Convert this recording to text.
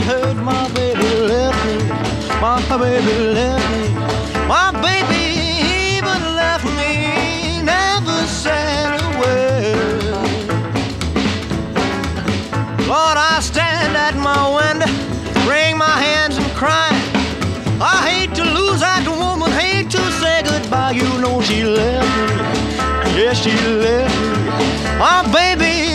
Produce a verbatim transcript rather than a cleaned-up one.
heard my baby left me. My baby left me. My baby even left me, never said a word. Lord, I stand at my window, wring my hands and cry. I hate to lose that woman, hate to say goodbye. You know she left me, yes, she left me. My baby